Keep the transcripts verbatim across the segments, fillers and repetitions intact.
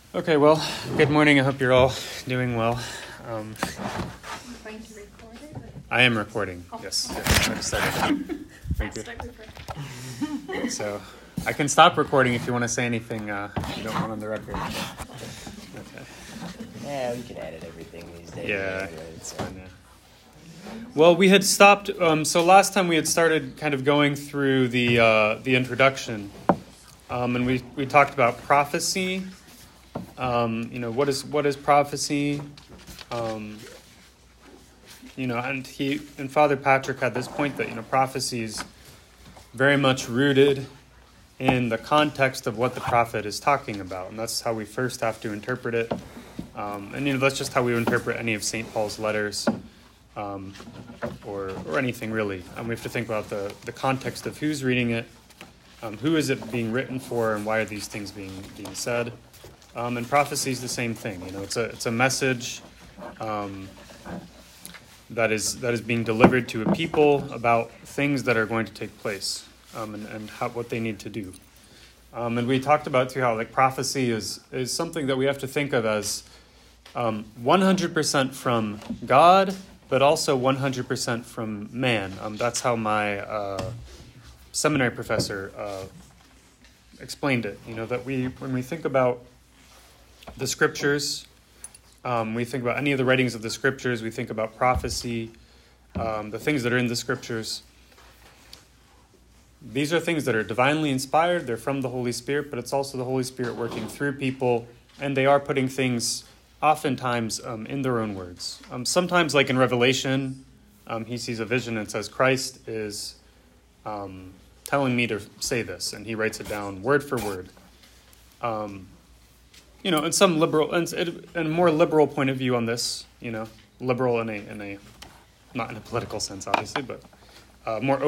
Okay, well, good morning. I hope you're all doing well. Um, I'm going to record it. I am recording, Oh. yes. yes, I started. Thank you. Start recording. So I can stop recording if you want to say anything uh, you don't want on the record. Okay. Yeah, we can edit everything these days. Yeah, anyway, it's so. fine, yeah. Well, we had stopped, um, so last time we had started kind of going through the uh, the introduction, um, and we, we talked about prophecy. Um, you know, what is what is prophecy? Um, you know, and he and Father Patrick had this point that, you know, prophecy is very much rooted in the context of what the prophet is talking about, and that's how we first have to interpret it. Um, and you know, that's just how we would interpret any of Saint Paul's letters, um, or or anything really. And we have to think about the the context of who's reading it, um, who is it being written for, and why are these things being being said. Um, and prophecy is the same thing. You know, it's a it's a message um, that is that is being delivered to a people about things that are going to take place, um, and and how, what they need to do. Um, and we talked about too how like prophecy is is something that we have to think of as um, one hundred percent from God, but also one hundred percent from man. Um, that's how my uh, seminary professor uh, explained it. You know, that we when we think about the scriptures, um, we think about any of the writings of the scriptures, we think about prophecy, um, the things that are in the scriptures. These are things that are divinely inspired, they're from the Holy Spirit, but it's also the Holy Spirit working through people, and they are putting things oftentimes um, in their own words. Um, sometimes, like in Revelation, um, he sees a vision and says, Christ is um, telling me to say this, and he writes it down word for word. Um, You know, in some liberal, and a more liberal point of view on this, you know, liberal in a, in a, not in a political sense, obviously, but uh, more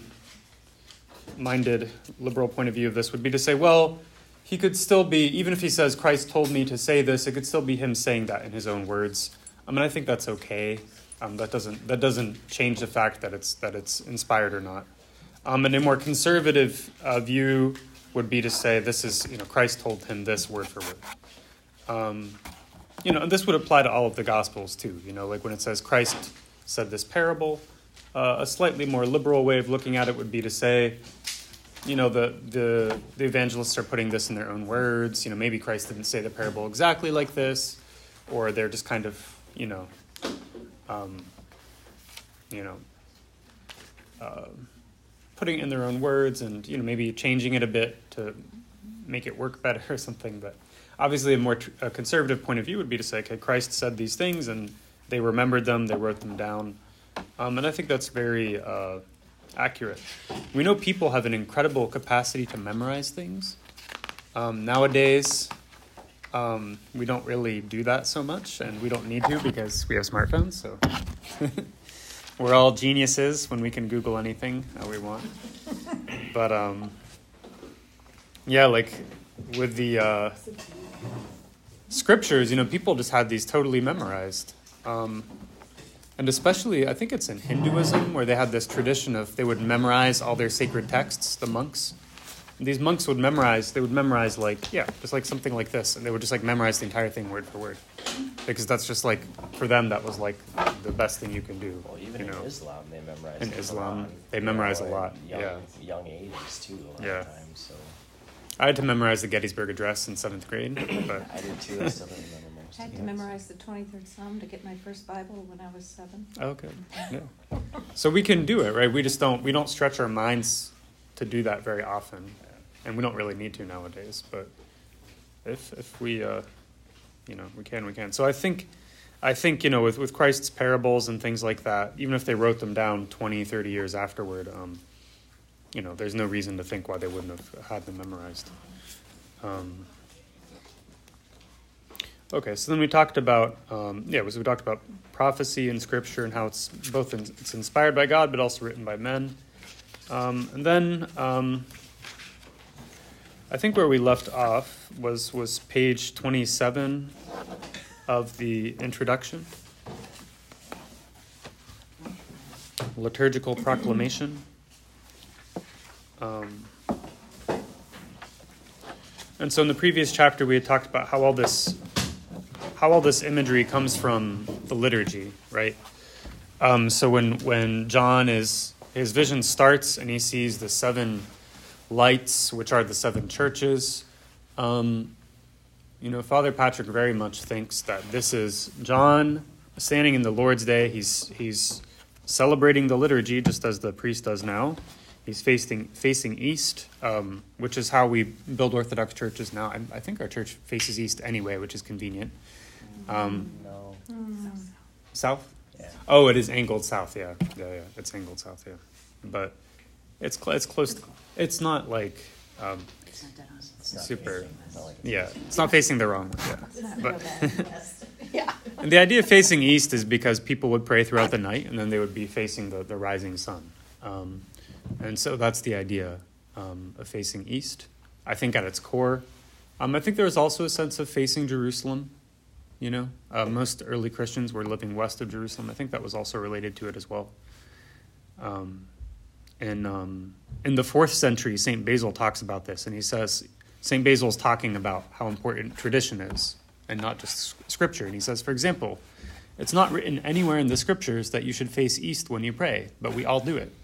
open-minded liberal point of view of this would be to say, well, he could still be, even if he says, Christ told me to say this, it could still be him saying that in his own words. I mean, I think that's okay. Um, that doesn't that doesn't change the fact that it's that it's inspired or not. Um, and a more conservative uh, view would be to say, this is, you know, Christ told him this word for word. Um, you know, and this would apply to all of the Gospels too. You know, like when it says Christ said this parable, uh, a slightly more liberal way of looking at it would be to say, you know, the, the the evangelists are putting this in their own words. You know, maybe Christ didn't say the parable exactly like this, or they're just kind of, you know, um, you know, uh, putting it in their own words, and you know, maybe changing it a bit to make it work better or something, but. Obviously, a more tr- a conservative point of view would be to say, okay, Christ said these things, and they remembered them, they wrote them down. Um, and I think that's very uh, accurate. We know people have an incredible capacity to memorize things. Um, nowadays, um, we don't really do that so much, and we don't need to because we have smartphones, so we're all geniuses when we can Google anything that we want. But, um, yeah, like with the... Uh, Scriptures, you know, people just had these totally memorized. Um, and especially, I think it's in Hinduism, where they had this tradition of they would memorize all their sacred texts, the monks. And these monks would memorize, they would memorize like, yeah, just like something like this. And they would just like memorize the entire thing word for word. Because that's just like, for them, that was like the best thing you can do. Well, even you in know. Islam, they memorize In the Islam, Quran, they you memorize know, a lot, Young, yeah. young ages, too, a lot Yeah. of times, so... I had to memorize the Gettysburg Address in seventh grade. But I did too, I still didn't remember most I of had it. to memorize the twenty-third Psalm to get my first Bible when I was seven. Okay. Yeah. So we can do it, right? We just don't we don't stretch our minds to do that very often, and we don't really need to nowadays. But if if we, uh, you know, we can, we can. So I think, I think you know, with with Christ's parables and things like that, even if they wrote them down twenty, thirty years afterward, um, you know, there's no reason to think why they wouldn't have had them memorized. Um, Okay, so then we talked about, um, yeah, so we talked about prophecy in Scripture and how it's both in, it's inspired by God, but also written by men. Um, and then um, I think where we left off was was page twenty-seven of the introduction. Liturgical proclamation. Um, And so in the previous chapter, we had talked about how all this, how all this imagery comes from the liturgy, right? Um, so when when John is his vision starts and he sees the seven lights, which are the seven churches, um, you know, Father Patrick very much thinks that this is John standing in the Lord's Day. He's he's celebrating the liturgy just as the priest does now. He's facing facing east, um, which is how we build Orthodox churches now. I, I think our church faces east anyway, which is convenient. Um, No. south? Yeah. Oh, it is angled south. Yeah, yeah, yeah. It's angled south. Yeah, but it's cl- it's close. To, it's not like um, It's not dead on. It's not Super. facing- not like it's yeah. facing- It's not facing the wrong way. Yeah. It's not But- real bad west. Yeah. And the idea of facing east is because people would pray throughout the night, and then they would be facing the, the rising sun. Um, and so that's the idea um, of facing east, I think, at its core. Um, I think there was also a sense of facing Jerusalem. You know, uh, most early Christians were living west of Jerusalem. I think that was also related to it as well. Um, and um, in the fourth century, Saint Basil talks about this, and he says, Saint Basil's talking about how important tradition is, and not just scripture. And he says, for example, it's not written anywhere in the scriptures that you should face east when you pray, but we all do it.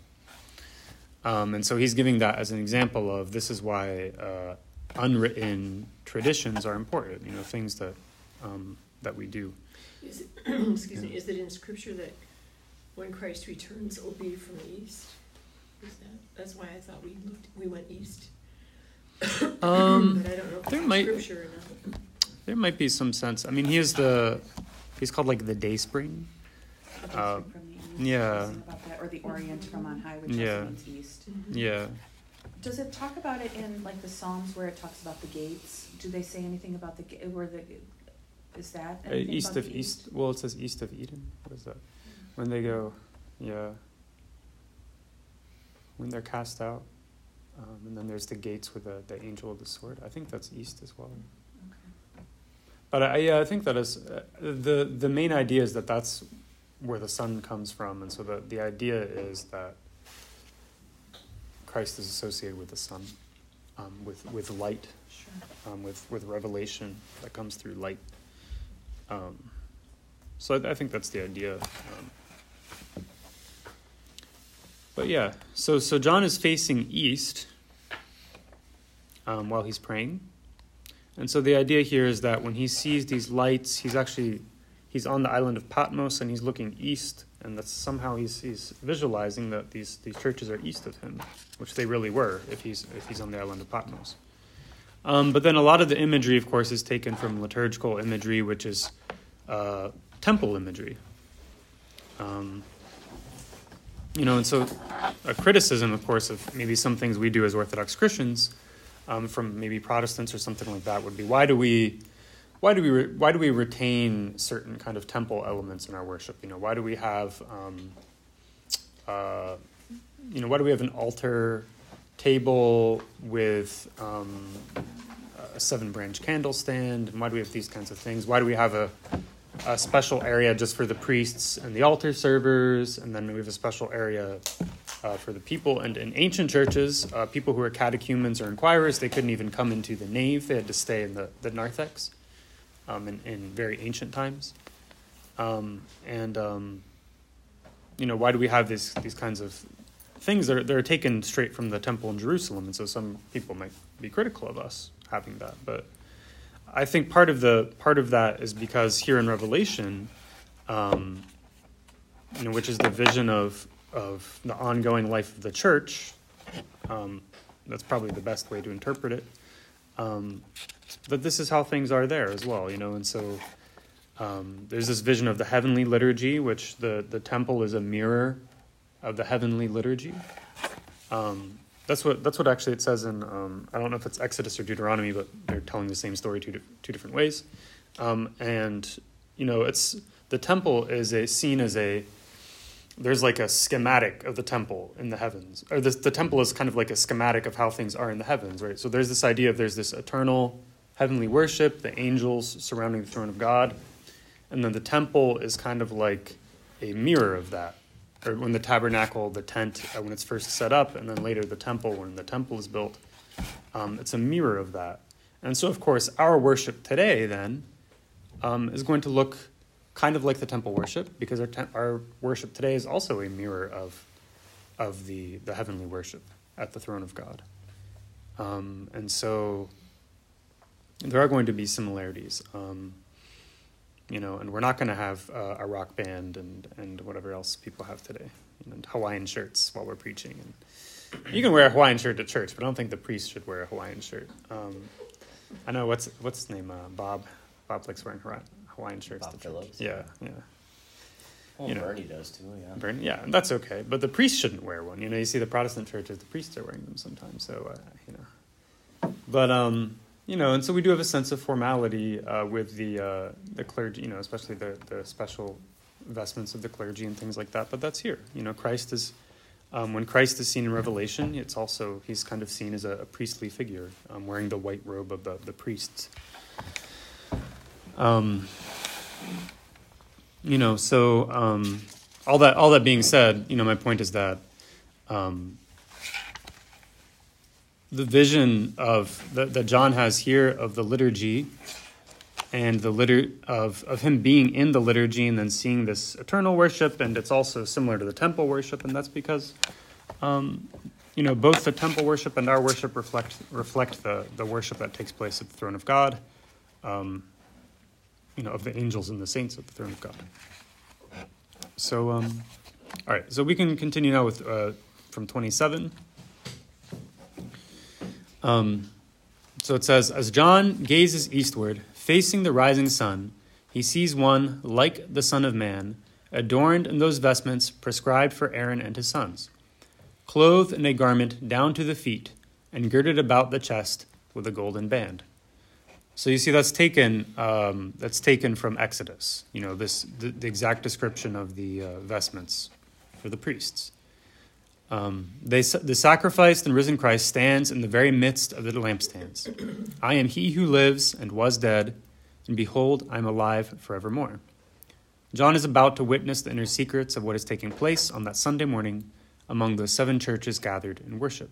Um, and so he's giving that as an example of this is why uh, unwritten traditions are important, you know, things that um, that we do. Is it, excuse me, is it in scripture that when Christ returns, it will be from the east? Is that, that's why I thought we looked, we went east. Um, But I don't know if there it's might- scripture or not. there might be some sense. I mean, he is the, he's called like the day spring. The district Uh, from the east, yeah. something about that, or the Orient from on high, which Yeah. also means east. Mhm. Yeah. Does it talk about it in like the Psalms where it talks about the gates? Do they say anything about the ga- where the is that Uh, anything east about of the east. Well, it says east of Eden. What is that? When they go, yeah. When they're cast out, um, and then there's the gates with the, the angel of the sword. I think that's east as well. Okay. But I, yeah, I think that is uh, the the main idea is that that's where the sun comes from, and so the the idea is that Christ is associated with the sun, um, with with light, Sure. um, with with revelation that comes through light. Um, so I, I think that's the idea. Um, but yeah, so so John is facing east um, while he's praying, and so the idea here is that when he sees these lights, he's actually he's on the island of Patmos and he's looking east, and that's somehow he's he's visualizing that these these churches are east of him, which they really were if he's if he's on the island of Patmos. Um, but then a lot of the imagery, of course, is taken from liturgical imagery, which is uh, temple imagery. Um, you know, and so a criticism, of course, of maybe some things we do as Orthodox Christians, um, from maybe Protestants or something like that, would be why do we, why do we, re- why do we retain certain kind of temple elements in our worship? You know, why do we have, um, uh, you know, why do we have an altar table with um, a seven-branch candle stand? And why do we have these kinds of things? Why do we have a, a special area just for the priests and the altar servers, and then we have a special area uh, for the people? And in ancient churches, uh, people who were catechumens or inquirers, they couldn't even come into the nave. They had to stay in the, the narthex um, in, in very ancient times. Um, and, um, you know, why do we have these these kinds of things that are, that are taken straight from the temple in Jerusalem? And so some people might be critical of us having that. But I think part of the part of that is because here in Revelation, um, you know, which is the vision of of the ongoing life of the church, um, that's probably the best way to interpret it. Um, that this is how things are there as well, you know, and so um, there's this vision of the heavenly liturgy, which the the temple is a mirror of the heavenly liturgy. Um, that's what that's what actually it says in, um, I don't know if it's Exodus or Deuteronomy, but they're telling the same story two, two different ways. Um, and, you know, it's the temple is a seen as a, there's like a schematic of the temple in the heavens. Or the, the temple is kind of like a schematic of how things are in the heavens, right? So there's this idea of there's this eternal heavenly worship, the angels surrounding the throne of God. And then the temple is kind of like a mirror of that. Or when the tabernacle, the tent, uh, when it's first set up, and then later the temple, when the temple is built, um, it's a mirror of that. And so, of course, our worship today, then, um, is going to look kind of like the temple worship, because our, te- our worship today is also a mirror of, of the, the heavenly worship at the throne of God. Um, and so there are going to be similarities, um, you know, and we're not going to have uh, a rock band and, and whatever else people have today, and Hawaiian shirts while we're preaching. And you can wear a Hawaiian shirt to church, but I don't think the priest should wear a Hawaiian shirt. Um, I know, what's what's his name? Uh, Bob. Bob likes wearing Hawaiian shirts Bob to church. Phillips. Yeah, yeah. Well, You know. Bernie does too, yeah. Burn, yeah, and that's okay. But the priest shouldn't wear one. You know, you see the Protestant churches, the priests are wearing them sometimes. So, uh, you know. But, um, you know, and so we do have a sense of formality uh, with the uh, the clergy, you know, especially the, the special vestments of the clergy and things like that. But that's here. You know, Christ is, um, when Christ is seen in Revelation, it's also, he's kind of seen as a, a priestly figure, um, wearing the white robe of the, the priests. Um, you know, so um, all that all that being said, you know, my point is that um, the vision of that, that John has here of the liturgy and the litur- of of him being in the liturgy and then seeing this eternal worship, and it's also similar to the temple worship, and that's because um, you know, both the temple worship and our worship reflect reflect the the worship that takes place at the throne of God. Um, you know, of the angels and the saints at the throne of God. So, um, all right, so we can continue now with uh, from twenty-seven. Um, so it says, as John gazes eastward, facing the rising sun, he sees one like the Son of Man, adorned in those vestments prescribed for Aaron and his sons, clothed in a garment down to the feet, and girded about the chest with a golden band. So you see, that's taken um, that's taken from Exodus. You know, this the, the exact description of the uh, vestments for the priests. Um, they the sacrificed and risen Christ stands in the very midst of the lampstands. I am he who lives and was dead, and behold, I am alive forevermore. John is about to witness the inner secrets of what is taking place on that Sunday morning among those seven churches gathered in worship.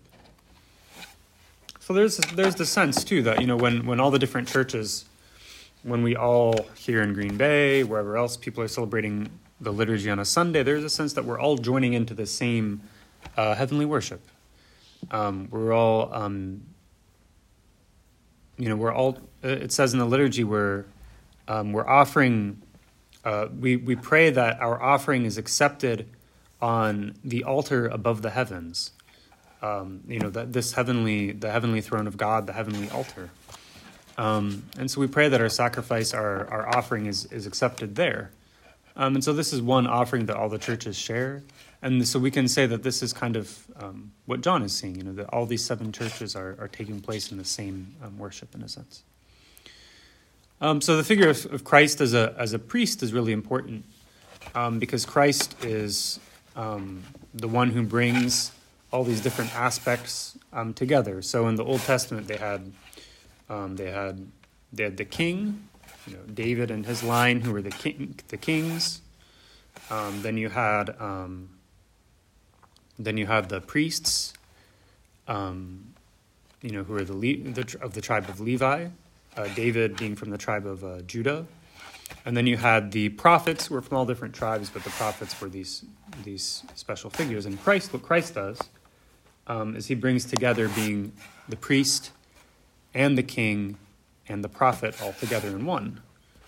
So there's there's the sense, too, that, you know, when, when all the different churches, when we all here in Green Bay, wherever else, people are celebrating the liturgy on a Sunday, there's a sense that we're all joining into the same uh, heavenly worship. Um, we're all, um, you know, we're all, it says in the liturgy, we're, um, we're offering, uh, we, we pray that our offering is accepted on the altar above the heavens. Um, you know, that this heavenly, the heavenly throne of God, the heavenly altar. Um, and so we pray that our sacrifice, our, our offering is, is accepted there. Um, and so this is one offering that all the churches share. And so we can say that this is kind of um, what John is seeing, you know, that all these seven churches are, are taking place in the same um, worship in a sense. Um, so the figure of, of Christ as a as a priest is really important um, because Christ is um, the one who brings all these different aspects um, together. So in the Old Testament, they had um, they had they had the king, you know, David and his line, who were the king, the kings. Um, then you had um, then you had the priests, um, you know, who are the, Le- the of the tribe of Levi. Uh, David being from the tribe of uh, Judah. And then you had the prophets, who were from all different tribes, but the prophets were these these special figures. And Christ, what Christ does, um, is he brings together being the priest and the king and the prophet all together in one.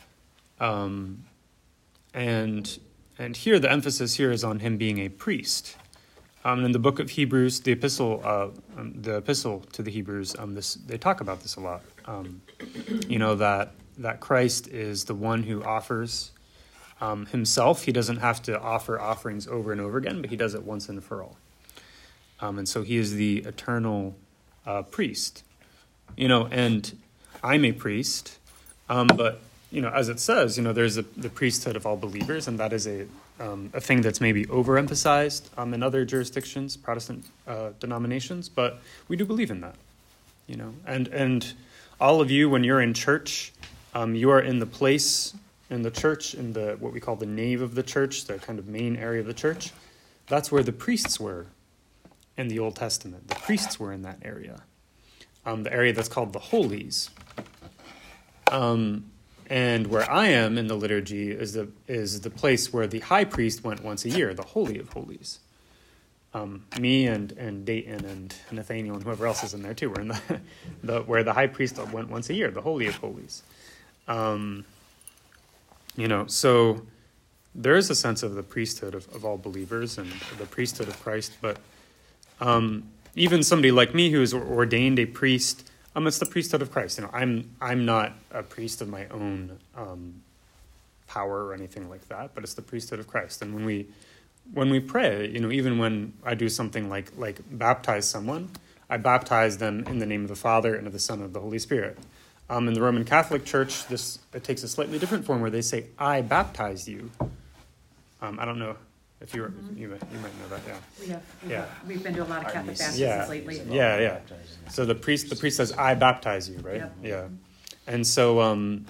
Um, and and here, the emphasis here is on him being a priest. Um, in the book of Hebrews, the epistle, uh, um, the epistle to the Hebrews, um, this they talk about this a lot. Um, you know, that that Christ is the one who offers um, himself. He doesn't have to offer offerings over and over again, but he does it once and for all. Um, and so he is the eternal uh, priest. You know, and I'm a priest, um, but you know, as it says, you know, there's a, the priesthood of all believers, and that is a um, a thing that's maybe overemphasized um, in other jurisdictions, Protestant uh, denominations, but we do believe in that. You know, and and all of you, when you're in church, um, you are in the place in the church, in the what we call the nave of the church, the kind of main area of the church. That's where the priests were in the Old Testament. The priests were in that area. um, the area that's called the Holies. Um, and where I am in the liturgy is the is the place where the high priest went once a year, the Holy of Holies. Um, me and, and Dayton and Nathaniel and whoever else is in there too. We're in the, the where the high priest went once a year, the Holy of Holies. Um, you know, so there is a sense of the priesthood of, of all believers and the priesthood of Christ, but um, even somebody like me who is ordained a priest, um, it's the priesthood of Christ. You know, I'm I'm not a priest of my own um, power or anything like that, but it's the priesthood of Christ. And when we When we pray, you know, even when I do something like like baptize someone, I baptize them in the name of the Father and of the Son and of the Holy Spirit. Um, in the Roman Catholic Church, this it takes a slightly different form where they say, "I baptize you." Um, I don't know if you Mhm. you you might know that, yeah. We have, we Yeah. have, we've been to a lot of Our Catholic nieces Yeah. baptisms lately. is about Yeah, yeah. baptizing. So the priest the priest says, "I baptize you," right? Yep. Yeah, and so um,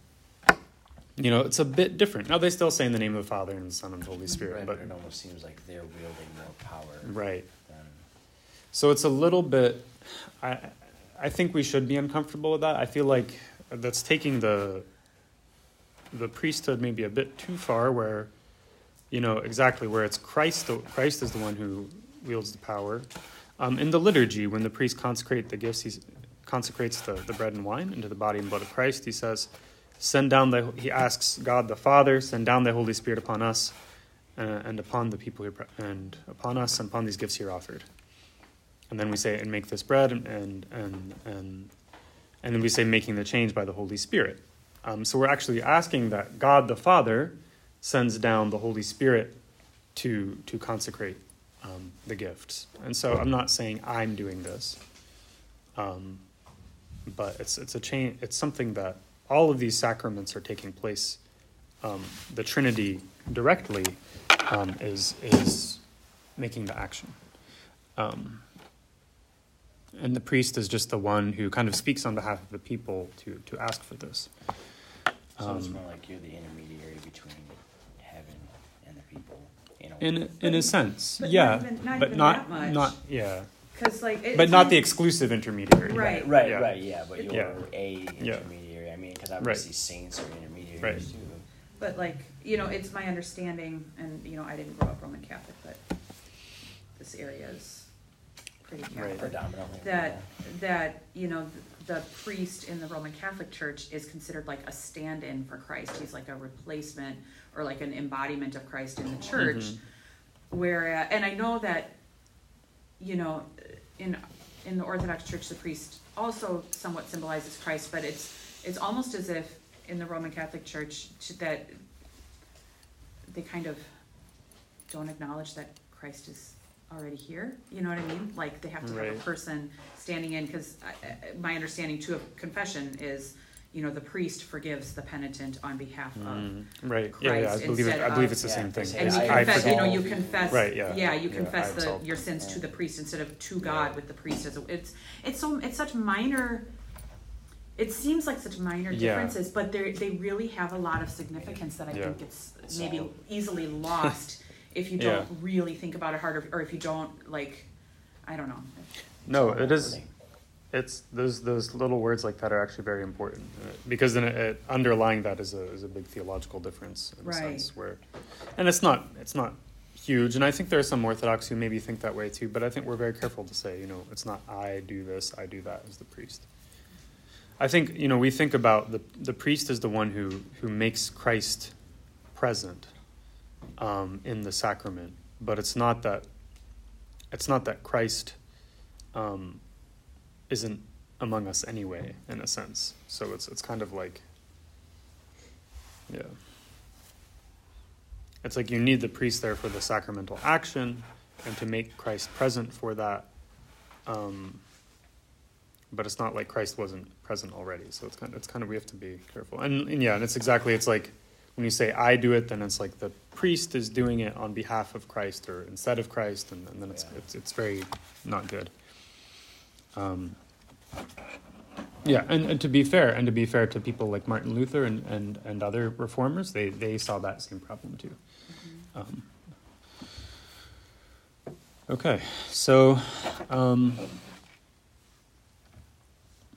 you know, it's a bit different. Now they still say in the name of the Father and the Son and the Holy Spirit, Right, but but it almost seems like they're wielding more power. right. Than, So it's a little bit, I I think we should be uncomfortable with that. I feel like that's taking the the priesthood maybe a bit too far where, you know, exactly where it's Christ, Christ is the one who wields the power. Um, in the liturgy, when the priest consecrates the gifts, he consecrates the, the bread and wine into the body and blood of Christ. He says, send down the, he asks God the Father, send down the Holy Spirit upon us uh, and upon the people who, and upon us and upon these gifts here offered. And then we say, and make this bread, and and and and, and then we say, making the change by the Holy Spirit. Um, so we're actually asking that God the Father sends down the Holy Spirit to to consecrate um, the gifts. And so I'm not saying I'm doing this, um, but it's it's a chain. It's something that all of these sacraments are taking place. Um, the Trinity directly um, is is making the action. Um, And the priest is just the one who kind of speaks on behalf of the people to, to ask for this. so it's Um, more like you're the intermediary between heaven and the people. You know, in in a sense, But not yeah, even- not but even not that much. not yeah, Because like, it- but it's not the exclusive intermediary. Right. right, Yeah. right, yeah, but you're Yeah. a Yeah. intermediary. I mean, because obviously saints are intermediaries Right. too. But like, you know, it's my understanding, and you know, I didn't grow up Roman Catholic, but this area is pretty Catholic. Predominantly. That, that, you know, the priest in the Roman Catholic Church is considered like a stand-in for Christ. He's like a replacement or like an embodiment of Christ in the church. Mhm. Where, uh, and I know that, you know, in in the Orthodox Church, the priest also somewhat symbolizes Christ, but it's it's almost as if in the Roman Catholic Church that they kind of don't acknowledge that Christ is already here. You know what I mean? Like they have to have Right. a person standing in, because my understanding too of confession is, you know, the priest forgives the penitent on behalf of. Mm, right. Yeah, yeah. I Christ believe it, instead I believe of- it's the Yeah, same thing. and And It's you I confess, you know, you absolve. confess, Right, yeah. yeah, you Yeah, confess I the, absolve. your sins to Yeah. the priest instead of to God with the priest as a, it's, it's so, it's such minor, it seems like such minor Yeah. differences, but they they really have a lot of significance that I Yeah. think it's It's maybe all- easily lost if you Yeah. don't really think about it hard, or, or if you don't, like, I don't know. No, It's all it is. wording. It's those those little words like that are actually very important uh, because then it, it, underlying that is a is a big theological difference in Right. a sense where, and it's not it's not huge, and I think there are some Orthodox who maybe think that way too. But I think we're very careful to say, you know, it's not I do this, I do that as the priest. I think, you know, we think about the the priest is the one who who makes Christ present um, in the sacrament, but it's not that it's not that Christ um, isn't among us anyway, in a sense. So it's it's kind of like, yeah. It's like you need the priest there for the sacramental action and to make Christ present for that. Um, but it's not like Christ wasn't present already. So it's kind of, it's kind of, we have to be careful. And, and yeah, and it's exactly, it's like when you say I do it, then it's like the priest is doing it on behalf of Christ or instead of Christ. And, and then it's, Yeah. it's, it's very not good. Um, yeah, and, and to be fair, and to be fair to people like Martin Luther and, and, and other reformers, they, they saw that same problem too. Um, okay, so um,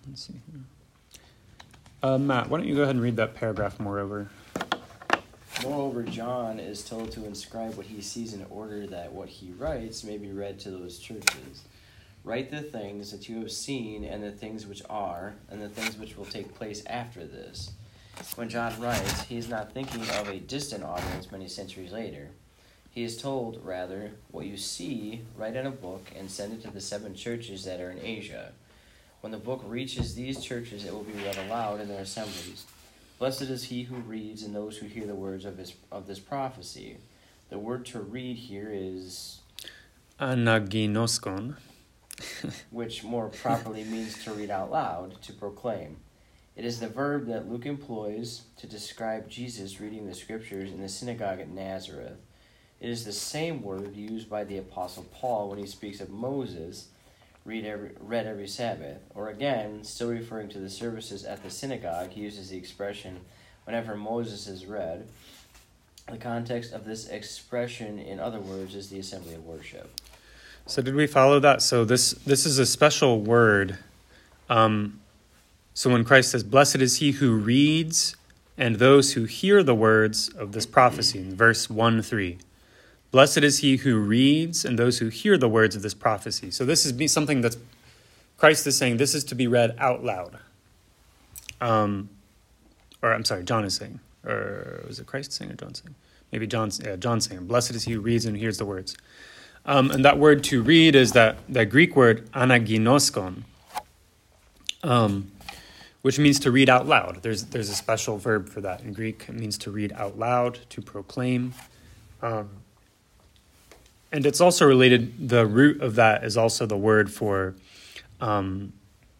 let's see here. Uh, Matt, why don't you go ahead and read that paragraph moreover? Moreover, John is told to inscribe what he sees in order that what he writes may be read to those churches. Write the things that you have seen, and the things which are, and the things which will take place after this. When John writes, he is not thinking of a distant audience many centuries later. He is told, rather, what you see, write in a book, and send it to the seven churches that are in Asia. When the book reaches these churches, it will be read aloud in their assemblies. Blessed is he who reads and those who hear the words of his of this prophecy. The word to read here is Anaginoskon. which more properly means to read out loud, to proclaim. It is the verb that Luke employs to describe Jesus reading the scriptures in the synagogue at Nazareth. It is the same word used by the Apostle Paul when he speaks of Moses read every, read every Sabbath. Or again, still referring to the services at the synagogue, he uses the expression, whenever Moses is read. The context of this expression, in other words, is the assembly of worship. So did we follow that? So this this is a special word. Um, so when Christ says, blessed is he who reads and those who hear the words of this prophecy, in verse one three. Blessed is he who reads and those who hear the words of this prophecy. So this is something that's, Christ is saying this is to be read out loud. Um, or I'm sorry, John is saying. Or was it Christ saying or John saying? Maybe John's, yeah, John's saying, blessed is he who reads and hears the words. Um, and that word to read is that, that Greek word anaginoskon, um, which means to read out loud. There's there's a special verb for that in Greek. It means to read out loud, to proclaim. Um, and it's also related, the root of that is also the word for um,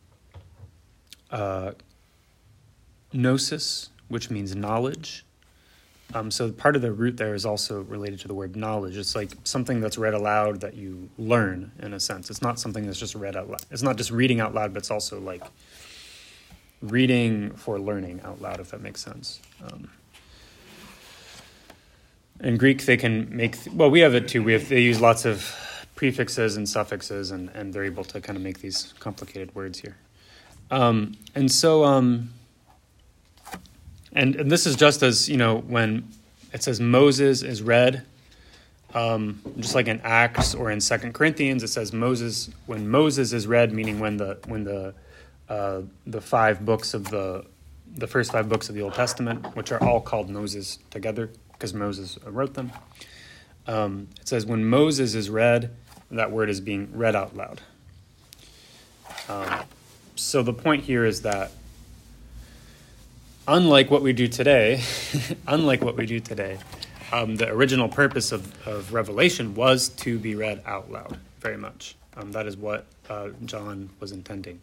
uh, gnosis, which means knowledge. Um, so part of the root there is also related to the word knowledge. It's like something that's read aloud that you learn, in a sense. It's not something that's just read out loud. It's not just reading out loud, but it's also like reading for learning out loud, if that makes sense. Um, in Greek, they can make, th- well, we have it too. We have, they use lots of prefixes and suffixes, and, and they're able to kind of make these complicated words here. Um, and so... Um, And, and this is just as, you know, when it says Moses is read, um, just like in Acts or in Second Corinthians, it says Moses, when Moses is read, meaning when the when the uh, the five books of the the first five books of the Old Testament, which are all called Moses together because Moses wrote them. Um, it says when Moses is read, that word is being read out loud. Um, so the point here is that Unlike what we do today, unlike what we do today, um, the original purpose of, of Revelation was to be read out loud, very much. Um, that is what uh, John was intending.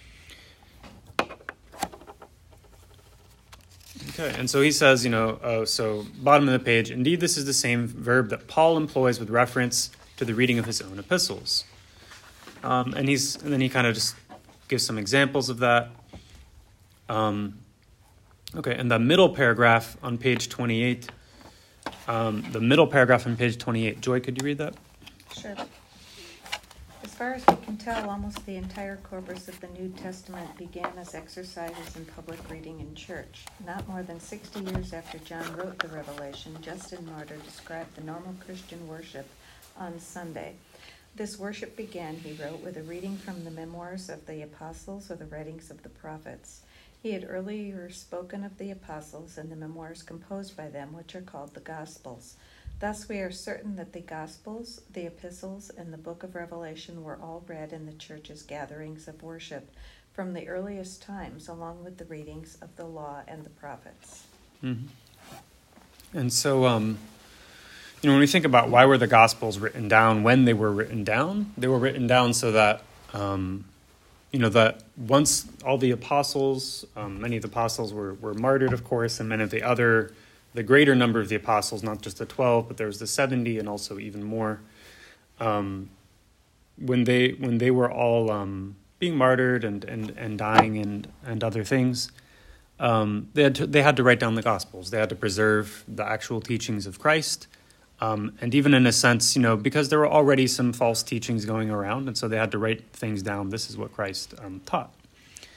Okay, and so he says, you know, uh, so bottom of the page, indeed this is the same verb that Paul employs with reference to the reading of his own epistles. Um, and he's and then he kind of just gives some examples of that. Um Okay, and the middle paragraph on page twenty-eight, um, the middle paragraph on page twenty-eight. Joy, could you read that? Sure. As far as we can tell, almost the entire corpus of the New Testament began as exercises in public reading in church. Not more than sixty years after John wrote the Revelation, Justin Martyr described the normal Christian worship on Sunday. This worship began, he wrote, with a reading from the memoirs of the apostles or the writings of the prophets. He had earlier spoken of the apostles and the memoirs composed by them, which are called the Gospels. Thus we are certain that the Gospels, the epistles, and the book of Revelation were all read in the church's gatherings of worship from the earliest times, along with the readings of the law and the prophets. Mm-hmm. And so, um, you know, when we think about why were the Gospels written down, when they were written down, they were written down so that... Um, You know, that once all the apostles, um, many of the apostles were, were martyred, of course, and many of the other, the greater number of the apostles, not just the twelve, but there was the seventy and also even more. Um, when they when they were all um, being martyred and, and, and dying and, and other things, um, they had to, they had to write down the Gospels. They had to preserve the actual teachings of Christ. Um, and even in a sense, you know, because there were already some false teachings going around, and so they had to write things down. This is what Christ um, taught.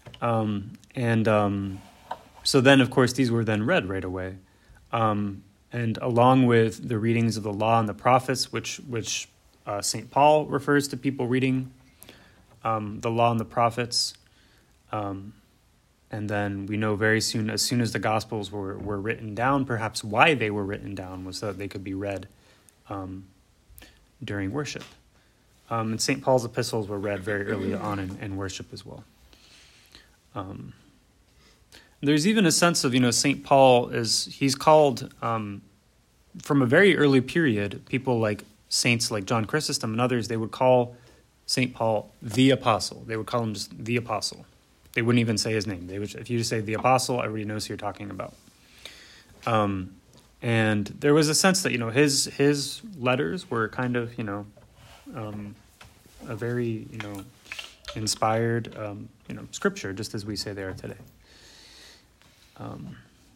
Um, and um, so then, of course, these were then read right away. Um, and along with the readings of the law and the prophets, which which uh, Saint Paul refers to people reading um, the law and the prophets. Um, and then we know very soon, as soon as the Gospels were, were written down, perhaps why they were written down was so that they could be read um, during worship. Um, and Saint Paul's epistles were read very early on in, in worship as well. Um, there's even a sense of, you know, Saint Paul is, he's called, um, from a very early period, people like saints like John Chrysostom and others, they would call Saint Paul the Apostle. They would call him just the Apostle. They wouldn't even say his name. They would, if you just say the Apostle, everybody knows who you're talking about. Um, and there was a sense that, you know, his his letters were kind of, you know, um, a very, you know, inspired, um, you know, scripture, just as we say they are today. Um,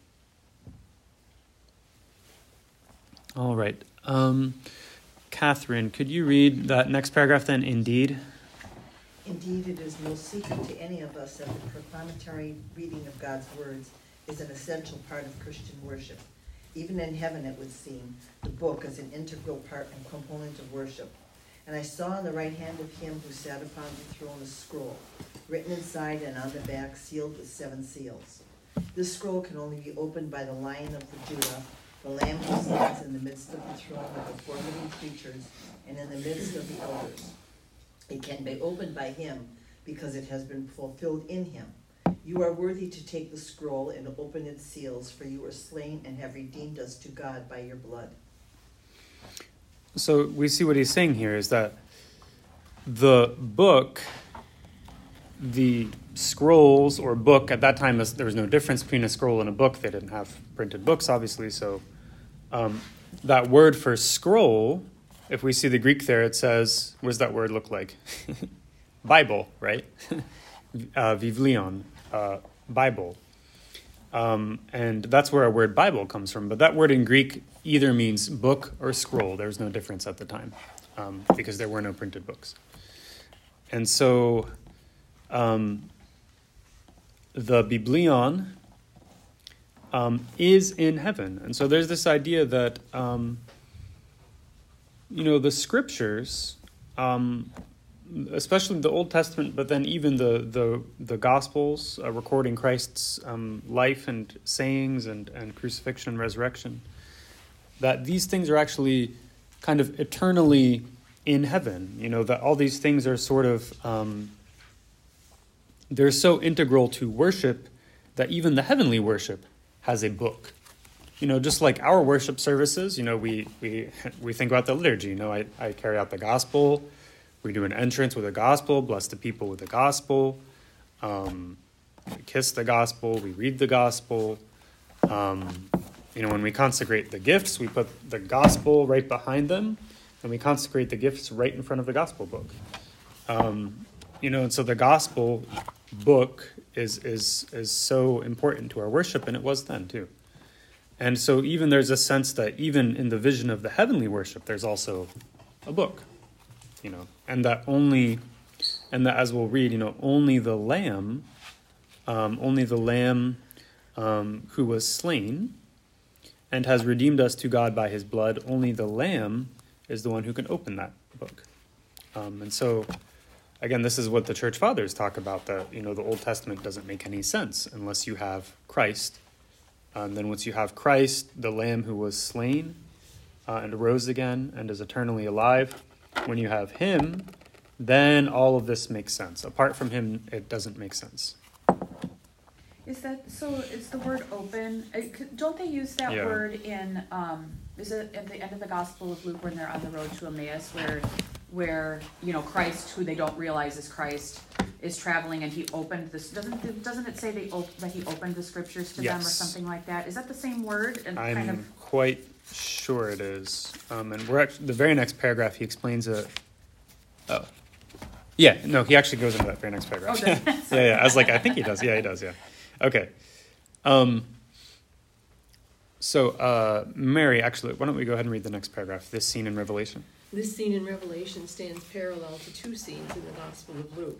all right. Um, Catherine, could you read that next paragraph then? Indeed. Indeed, it is no secret to any of us that the proclamatory reading of God's words is an essential part of Christian worship. Even in heaven, it would seem, the book is an integral part and component of worship. And I saw on the right hand of him who sat upon the throne a scroll, written inside and on the back, sealed with seven seals. This scroll can only be opened by the Lion of the Judah, the Lamb who stands in the midst of the throne with the four living creatures and in the midst of the elders. It can be opened by him because it has been fulfilled in him. You are worthy to take the scroll and open its seals, for you were slain and have redeemed us to God by your blood. So we see what he's saying here is that the book, the scrolls or book, at that time there was no difference between a scroll and a book. They didn't have printed books, obviously. So um, that word for scroll, if we see the Greek there, it says, what does that word look like? Bible, right? uh, Vivlion, uh, Bible. Um, and that's where our word Bible comes from. But that word in Greek either means book or scroll. There was no difference at the time um, because there were no printed books. And so um, the Biblion um, is in heaven. And so there's this idea that, um, you know, the scriptures, um, especially the Old Testament, but then even the the, the Gospels uh, recording Christ's um, life and sayings and, and crucifixion and resurrection, that these things are actually kind of eternally in heaven. You know, that all these things are sort of, um, they're so integral to worship that even the heavenly worship has a book. You know, just like our worship services, you know, we we we think about the liturgy. You know, I, I carry out the gospel. We do an entrance with a gospel, bless the people with the gospel. Um, we kiss the gospel. We read the gospel. Um, you know, when we consecrate the gifts, we put the gospel right behind them, and we consecrate the gifts right in front of the gospel book. Um, you know, and so the gospel book is is is so important to our worship, and it was then too. And so even there's a sense that even in the vision of the heavenly worship, there's also a book, you know, and that only, and that as we'll read, you know, only the Lamb, um, only the Lamb um, who was slain and has redeemed us to God by his blood, only the Lamb is the one who can open that book. Um, and so, again, this is what the church fathers talk about, that, you know, the Old Testament doesn't make any sense unless you have Christ. Um, then once you have Christ, the Lamb who was slain uh, and arose again and is eternally alive, when you have him, then all of this makes sense. Apart from him, it doesn't make sense. Is that, so is the word open, uh, c- don't they use that Yeah. word in, um, is it at the end of the Gospel of Luke when they're on the road to Emmaus, where, where, you know, Christ, who they don't realize is Christ, is traveling and he opened this, doesn't, doesn't it say they op- that he opened the scriptures to them or Yes. something like that? Is that the same word? And kind I'm of, quite sure it is. Um, and we're actually, the very next paragraph, he explains it. Oh. Yeah, no, he actually goes into that very next paragraph. Oh, does he? yeah, yeah. I was like, I think he does. Yeah, he does, yeah. Okay. Um, so, uh, Mary, actually, why don't we go ahead and read the next paragraph, this scene in Revelation. This scene in Revelation stands parallel to two scenes in the Gospel of Luke.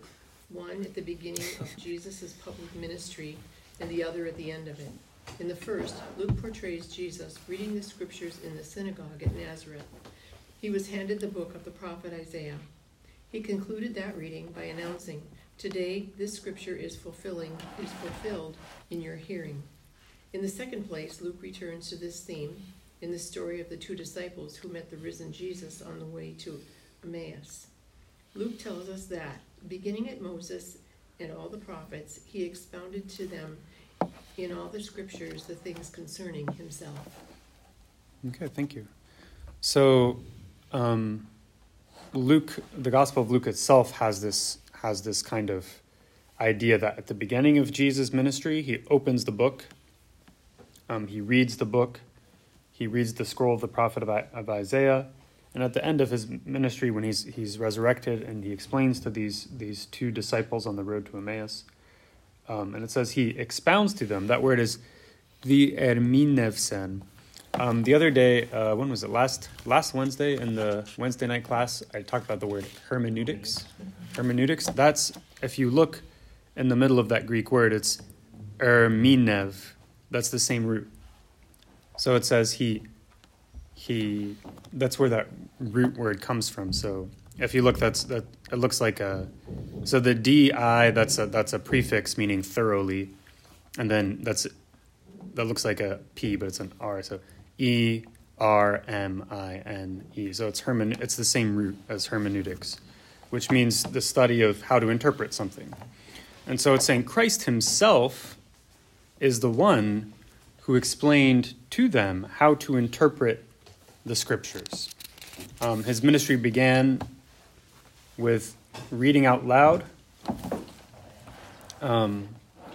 one at the beginning of Jesus' public ministry and the other at the end of it. In the first, Luke portrays Jesus reading the scriptures in the synagogue at Nazareth. He was handed the book of the prophet Isaiah. He concluded that reading by announcing, "Today this scripture is fulfilling is fulfilled in your hearing." In the second place, Luke returns to this theme in the story of the two disciples who met the risen Jesus on the way to Emmaus. Luke tells us that, beginning at Moses and all the prophets, he expounded to them in all the scriptures the things concerning himself. Okay, thank you. So, um, Luke, the Gospel of Luke itself has this has this kind of idea that at the beginning of Jesus' ministry, he opens the book, um, he reads the book, he reads the scroll of the prophet of, of Isaiah, and at the end of his ministry, when he's he's resurrected and he explains to these these two disciples on the road to Emmaus, um, and it says he expounds to them. That word is di'erminevsen. Um, the other day, uh, when was it? Last last Wednesday in the Wednesday night class, I talked about the word hermeneutics. Hermeneutics, that's, if you look in the middle of that Greek word, it's erminev. That's the same root. So it says he, he, that's where that root word comes from. So if you look, that's, that, it looks like a, so the di, that's a, that's a prefix meaning thoroughly. And then that's, that looks like a P, but it's an R. So E R M I N E. So it's hermen. It's the same root as hermeneutics, which means the study of how to interpret something. And so it's saying Christ himself is the one who explained to them how to interpret the scriptures. Um, his ministry began with reading out loud. Um,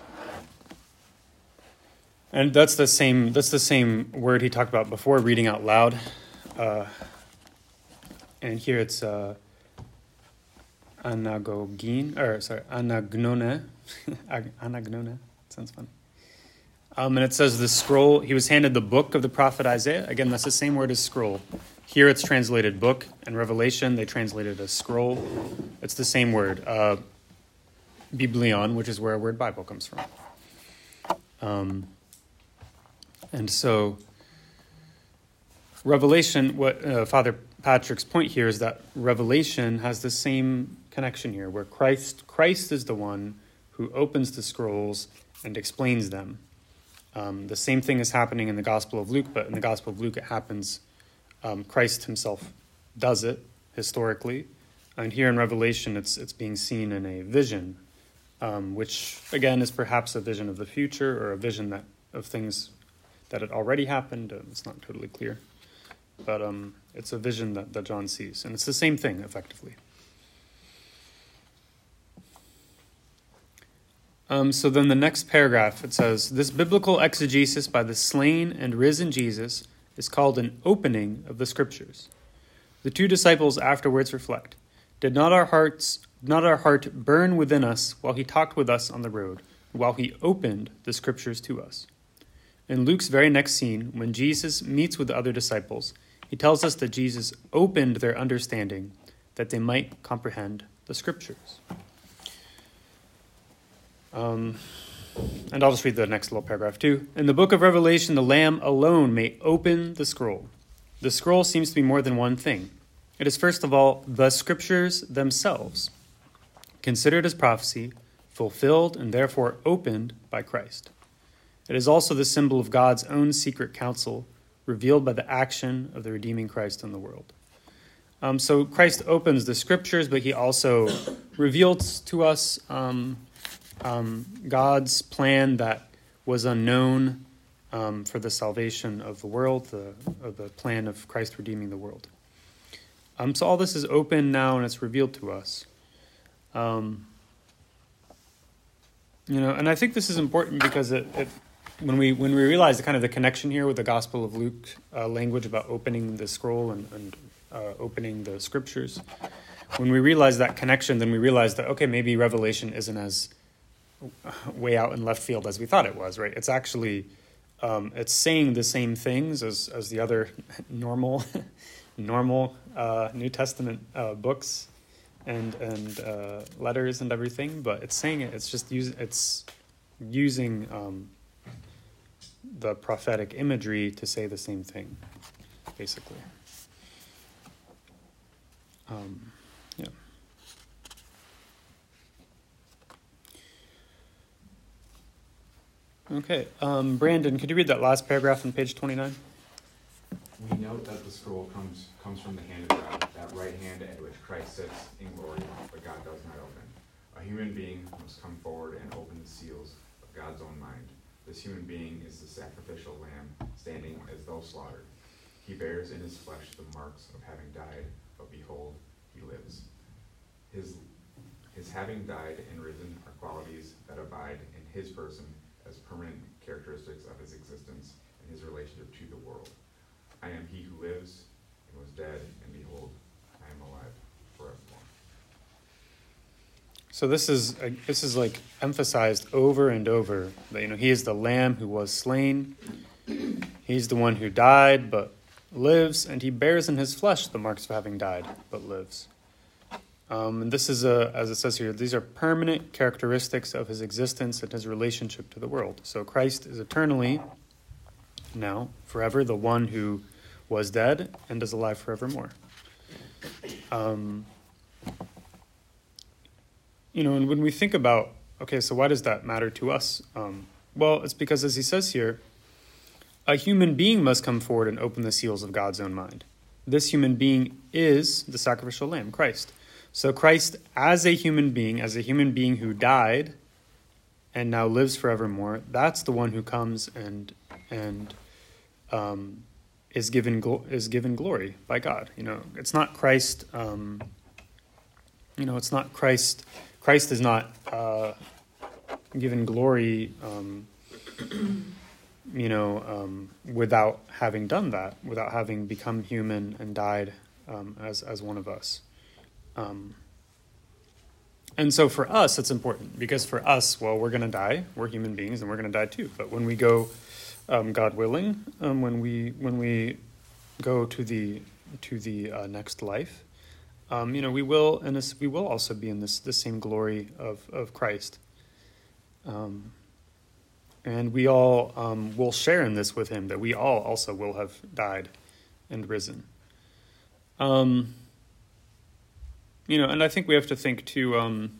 And that's the same. That's the same word he talked about before, reading out loud. Uh, and here it's uh, anagogin, or sorry, anagnone. Anagnone sounds fun. Um, and it says the scroll. He was handed the book of the prophet Isaiah. Again, that's the same word as scroll. Here it's translated book. In Revelation, they translated as scroll. It's the same word, uh, biblion, which is where our word Bible comes from. Um. And so, Revelation, what uh, Father Patrick's point here is that Revelation has the same connection here, where Christ Christ is the one who opens the scrolls and explains them. Um, the same thing is happening in the Gospel of Luke, but in the Gospel of Luke it happens, um, Christ himself does it historically. And here in Revelation it's it's being seen in a vision, um, which again is perhaps a vision of the future or a vision that of things that had already happened. Uh, it's not totally clear. But um, it's a vision that, that John sees. And it's the same thing, effectively. Um, so then the next paragraph, it says, "This biblical exegesis by the slain and risen Jesus is called an opening of the scriptures. The two disciples afterwards reflect, Did not our hearts, not our heart burn within us while he talked with us on the road, while he opened the scriptures to us?" In Luke's very next scene, when Jesus meets with the other disciples, he tells us that Jesus opened their understanding that they might comprehend the scriptures. Um, and I'll just read the next little paragraph too. "In the book of Revelation, the Lamb alone may open the scroll. The scroll seems to be more than one thing. It is first of all the scriptures themselves, considered as prophecy, fulfilled and therefore opened by Christ. It is also the symbol of God's own secret counsel, revealed by the action of the redeeming Christ in the world." Um, so Christ opens the scriptures, but he also reveals to us um, um, God's plan that was unknown um, for the salvation of the world, the, of the plan of Christ redeeming the world. Um, so all this is open now, and it's revealed to us. Um, you know, and I think this is important because it, it When we when we realize the kind of the connection here with the Gospel of Luke uh, language about opening the scroll and, and uh, opening the scriptures, when we realize that connection, then we realize that, okay, maybe Revelation isn't as way out in left field as we thought it was, right? It's actually, um, it's saying the same things as, as the other normal normal uh, New Testament uh, books. and and uh, letters and everything, but it's saying it. It's just use it's using um, the prophetic imagery to say the same thing, basically. Um, yeah. Okay, um, Brandon, could you read that last paragraph on page twenty-nine? We note that the scroll comes comes from the hand of God, that right hand at which Christ sits in glory, but God does not open. A human being must come forward and open the seals of God's own mind. This human being is the sacrificial lamb, standing as though slaughtered. He bears in his flesh the marks of having died, but behold, he lives. His, his having died and risen are qualities that abide in his person as permanent characteristics of his existence and his relationship to the world. I am he who lives and was dead, and behold, I am alive forevermore. So this is uh, this is like emphasized over and over that, you know, he is the lamb who was slain. He's the one who died but lives, and he bears in his flesh the marks of having died but lives. Um, and this is a, as it says here, these are permanent characteristics of his existence and his relationship to the world. So Christ is eternally, now, forever, the one who was dead and is alive forevermore. Um, you know, and when we think about, okay, so why does that matter to us? Um, well, it's because, as he says here, a human being must come forward and open the seals of God's own mind. This human being is the sacrificial lamb, Christ. So Christ, as a human being, as a human being who died and now lives forevermore, that's the one who comes and and um, is given glo- is given glory by God. You know, it's not Christ. Um, you know, it's not Christ. Christ is not uh, given glory. Um, you know, um, without having done that, without having become human and died um, as as one of us. Um, and so for us, it's important because for us, well, we're going to die. We're human beings, and we're going to die too. But when we go, um, God willing, um, when we when we go to the to the uh, next life, um, you know, we will, and we will also be in this the same glory of of Christ. Um, and we all um, will share in this with him. That we all also will have died and risen. Um. You know, and I think we have to think too, um,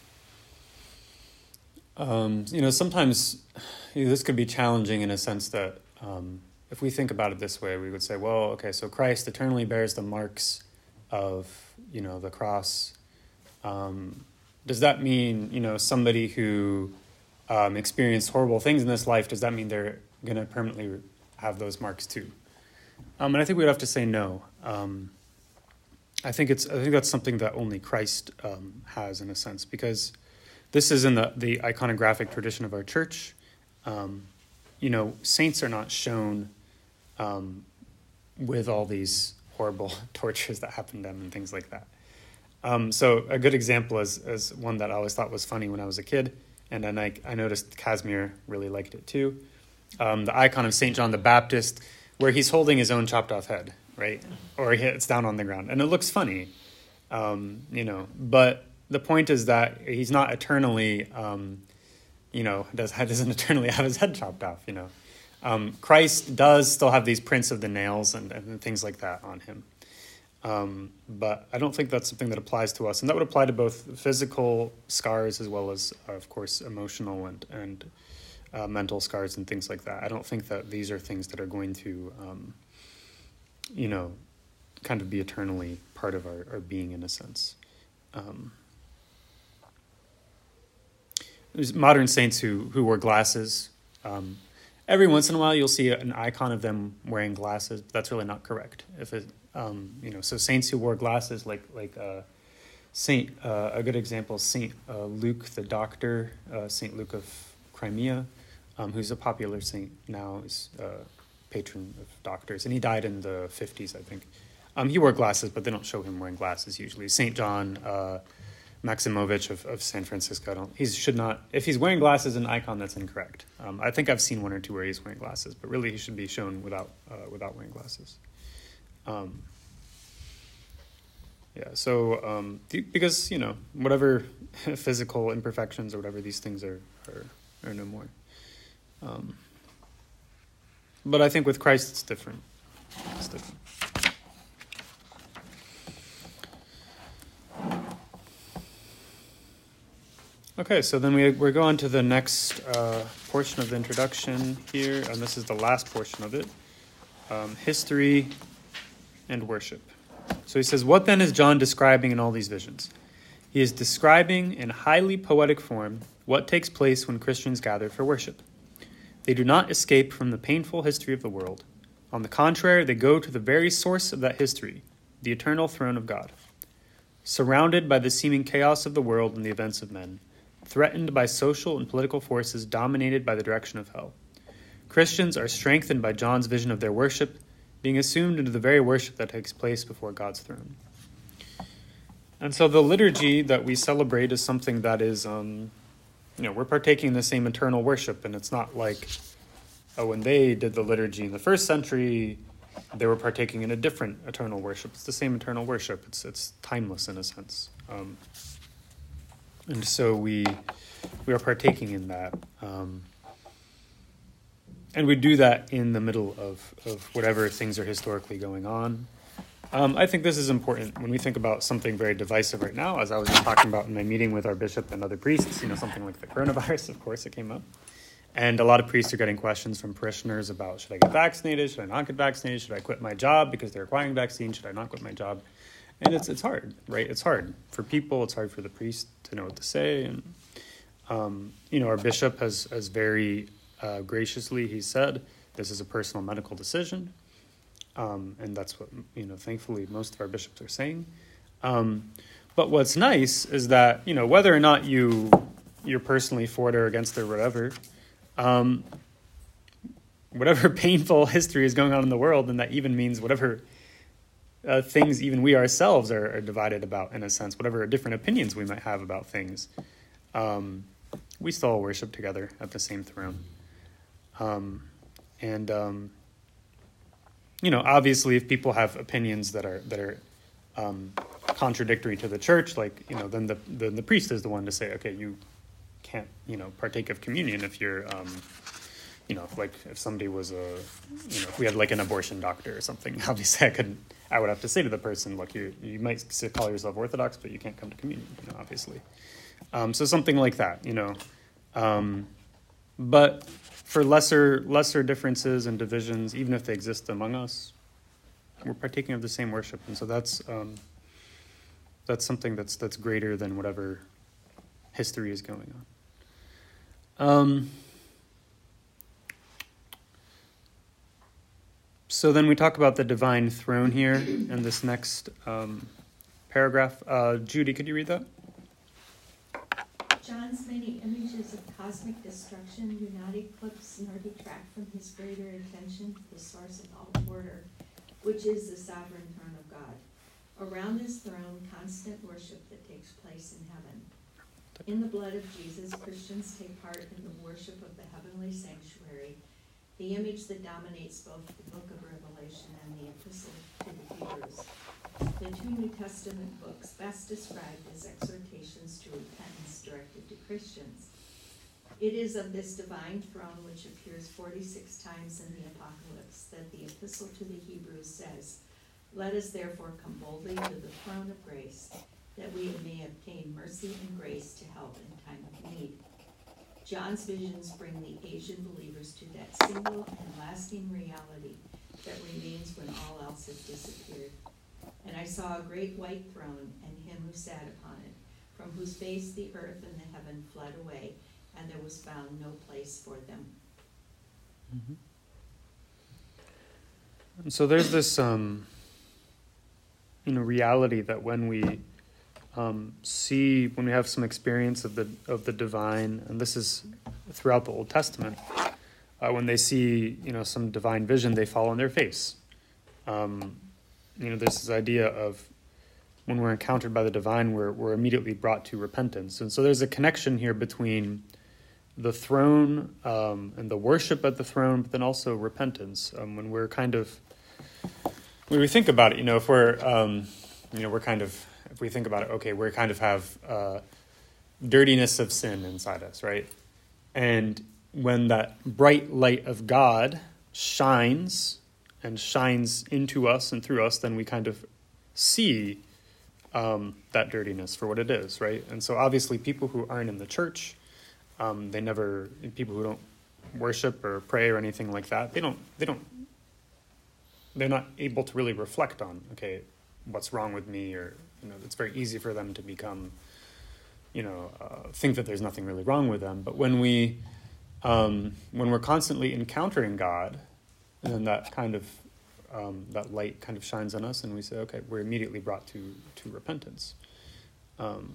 um, you know, sometimes you know, this could be challenging in a sense that um, if we think about it this way, we would say, well, okay, so Christ eternally bears the marks of, you know, the cross. Um, does that mean, you know, somebody who um, experienced horrible things in this life, does that mean they're going to permanently have those marks too? Um, and I think we'd have to say no. Um I think it's. I think that's something that only Christ um, has, in a sense, because this is in the, the iconographic tradition of our church. Um, you know, saints are not shown um, with all these horrible tortures that happen to them and things like that. Um, so a good example is, is one that I always thought was funny when I was a kid, and then I, I noticed Casimir really liked it too. Um, the icon of Saint John the Baptist, where he's holding his own chopped off head. Right? Or it's down on the ground. And it looks funny, um, you know. But the point is that he's not eternally, um, you know, does, doesn't eternally have his head chopped off, you know. Um, Christ does still have these prints of the nails and, and things like that on him. Um, but I don't think that's something that applies to us. And that would apply to both physical scars as well as, uh, of course, emotional and, and uh, mental scars and things like that. I don't think that these are things that are going to... Um, you know, kind of be eternally part of our, our being in a sense. Um, there's modern saints who, who wear glasses. Um, every once in a while you'll see an icon of them wearing glasses, but that's really not correct. If it, um, you know, so saints who wore glasses, like like uh, Saint, uh, a good example is Saint uh, Luke the Doctor, uh, Saint Luke of Crimea, um, who's a popular saint now, is uh, patron of doctors, and he died in the fifties, I think. Um, he wore glasses, but they don't show him wearing glasses usually. Saint John uh, Maximovich of, of San Francisco, I don't, he should not, if he's wearing glasses, an icon, that's incorrect. Um, I think I've seen one or two where he's wearing glasses, but really he should be shown without uh, without wearing glasses. Um, Yeah, so um, th- because, you know, whatever physical imperfections or whatever, these things are, are, are no more. Um, but I think with Christ it's different. It's different. Okay, so then we, we're going to the next uh, portion of the introduction here, and this is the last portion of it, um, history and worship. So he says, what then is John describing in all these visions? He is describing in highly poetic form what takes place when Christians gather for worship. They do not escape from the painful history of the world. On the contrary, they go to the very source of that history, the eternal throne of God. Surrounded by the seeming chaos of the world and the events of men, threatened by social and political forces dominated by the direction of hell, Christians are strengthened by John's vision of their worship, being assumed into the very worship that takes place before God's throne. And so the liturgy that we celebrate is something that is, um, you know, we're partaking in the same eternal worship, and it's not like, oh, when they did the liturgy in the first century, they were partaking in a different eternal worship. It's the same eternal worship. It's it's timeless in a sense. Um, and so we we are partaking in that. Um, and we do that in the middle of, of whatever things are historically going on. Um, I think this is important when we think about something very divisive right now, as I was just talking about in my meeting with our bishop and other priests, you know, something like the coronavirus, of course, it came up. And a lot of priests are getting questions from parishioners about, should I get vaccinated? Should I not get vaccinated? Should I quit my job because they're requiring vaccine? Should I not quit my job? And it's it's hard, right? It's hard for people. It's hard for the priest to know what to say. And, um, you know, our bishop has, has very uh, graciously, he said, this is a personal medical decision. Um, and that's what, you know, thankfully most of our bishops are saying. Um, but what's nice is that, you know, whether or not you, you're personally for it or against it or whatever, um, whatever painful history is going on in the world, and that even means whatever uh, things even we ourselves are, are divided about, in a sense, whatever different opinions we might have about things, um, we still worship together at the same throne. Um, and... Um, You know, obviously, if people have opinions that are that are um, contradictory to the church, like, you know, then the then the priest is the one to say, okay, you can't, you know, partake of communion if you're, um, you know, like if somebody was a, you know, if we had like an abortion doctor or something, obviously I couldn't, I would have to say to the person, look, you you might call yourself Orthodox, but you can't come to communion, you know, obviously. Um, so something like that, you know, um, but. For lesser lesser differences and divisions, even if they exist among us, we're partaking of the same worship, and so that's um, that's something that's that's greater than whatever history is going on. Um, so then we talk about the divine throne here in this next um, paragraph. Uh, Judy, could you read that? John's many images of cosmic destruction do not eclipse nor detract from his greater attention to the source of all order, which is the sovereign throne of God. Around this throne, constant worship that takes place in heaven. In the blood of Jesus, Christians take part in the worship of the heavenly sanctuary, the image that dominates both the book of Revelation and the epistle to the Hebrews. The two New Testament books best described as exhortations to repentance directed to Christians. It is of this divine throne, which appears forty-six times in the Apocalypse, that the epistle to the Hebrews says, "Let us therefore come boldly to the throne of grace, that we may obtain mercy and grace to help in time of need." John's visions bring the Asian believers to that single and lasting reality that remains when all else has disappeared. And I saw a great white throne, and him who sat upon it, from whose face the earth and the heaven fled away, and there was found no place for them. Mm-hmm. And so there's this, um, you know, reality that when we um, see, when we have some experience of the of the divine, and this is throughout the Old Testament, uh, when they see, you know, some divine vision, they fall on their face. Um, You know, there's this idea of when we're encountered by the divine, we're we're immediately brought to repentance. And so there's a connection here between the throne um, and the worship at the throne, but then also repentance. Um, when we're kind of, when we think about it, you know, if we're, um, you know, we're kind of, if we think about it, okay, we kind of have uh, dirtiness of sin inside us, right? And when that bright light of God shines and shines into us and through us, then we kind of see um, that dirtiness for what it is, right? And so obviously people who aren't in the church, um, they never, people who don't worship or pray or anything like that, they don't, they don't, they're not able to really reflect on, okay, what's wrong with me, or, you know, it's very easy for them to become, you know, uh, think that there's nothing really wrong with them. But when we, um, when we're constantly encountering God, and then that kind of, um, that light kind of shines on us, and we say, okay, we're immediately brought to, to repentance. Um,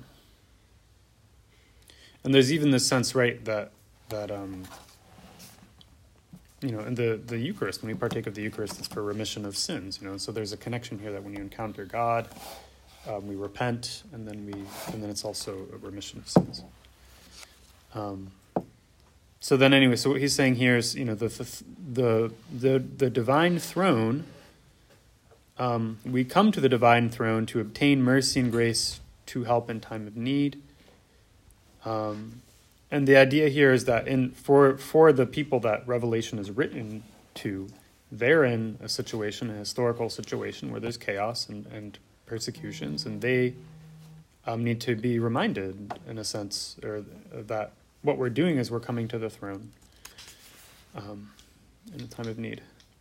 and there's even this sense, right, that, that, um, you know, in the, the Eucharist, when we partake of the Eucharist, it's for remission of sins, you know, so there's a connection here that when you encounter God, um, we repent, and then we, and then it's also a remission of sins. Um, so then anyway, so what he's saying here is, you know, the, the, the, the, the divine throne, um, we come to the divine throne to obtain mercy and grace to help in time of need. Um, And the idea here is that in for for the people that Revelation is written to, they're in a situation, a historical situation where there's chaos and, and persecutions, and they um, need to be reminded, in a sense, or that what we're doing is we're coming to the throne um, in a time of need.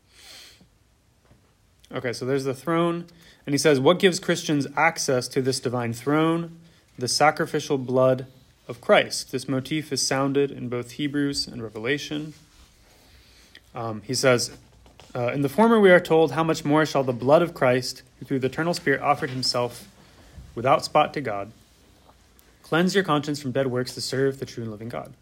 Okay, so there's the throne, and he says, what gives Christians access to this divine throne? The sacrificial blood of Christ. This motif is sounded in both Hebrews and Revelation. Um, he says, uh, in the former we are told, how much more shall the blood of Christ, who through the eternal Spirit offered himself without spot to God, cleanse your conscience from dead works to serve the true and living God.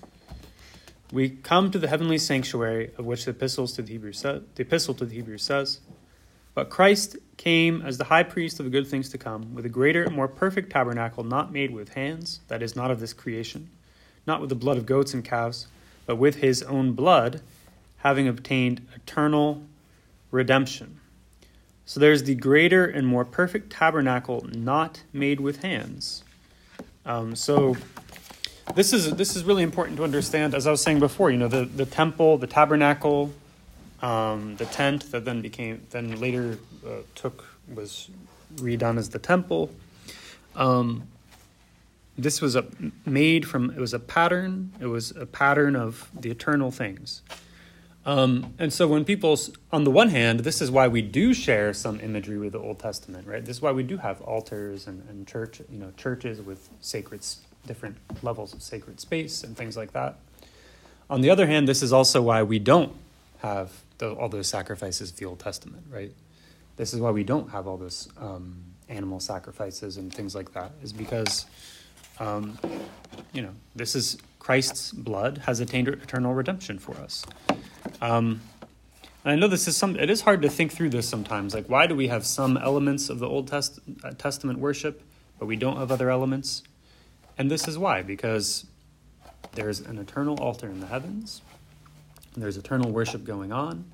We come to the heavenly sanctuary, of which the epistles to the Hebrews sa- the epistle to the Hebrews says, but Christ came as the high priest of the good things to come, with a greater and more perfect tabernacle, not made with hands, that is, not of this creation, not with the blood of goats and calves, but with his own blood, having obtained eternal redemption. So there's the greater and more perfect tabernacle, not made with hands. Um, so this is this is really important to understand. As I was saying before, you know, the, the temple, the tabernacle, Um, the tent that then became, then later uh, took, was redone as the temple. Um, this was a made from, it was a pattern, it was a pattern of the eternal things. Um, and so when people, on the one hand, this is why we do share some imagery with the Old Testament, right? This is why we do have altars and, and church, you know, churches with sacred, different levels of sacred space and things like that. On the other hand, this is also why we don't have the, all those sacrifices of the Old Testament, right? This is why we don't have all those um, animal sacrifices and things like that, is because, um, you know, this is Christ's blood has attained eternal redemption for us. Um, and I know this is some, it is hard to think through this sometimes. Like, why do we have some elements of the Old Test, uh, Testament worship, but we don't have other elements? And this is why, because there's an eternal altar in the heavens. There's eternal worship going on.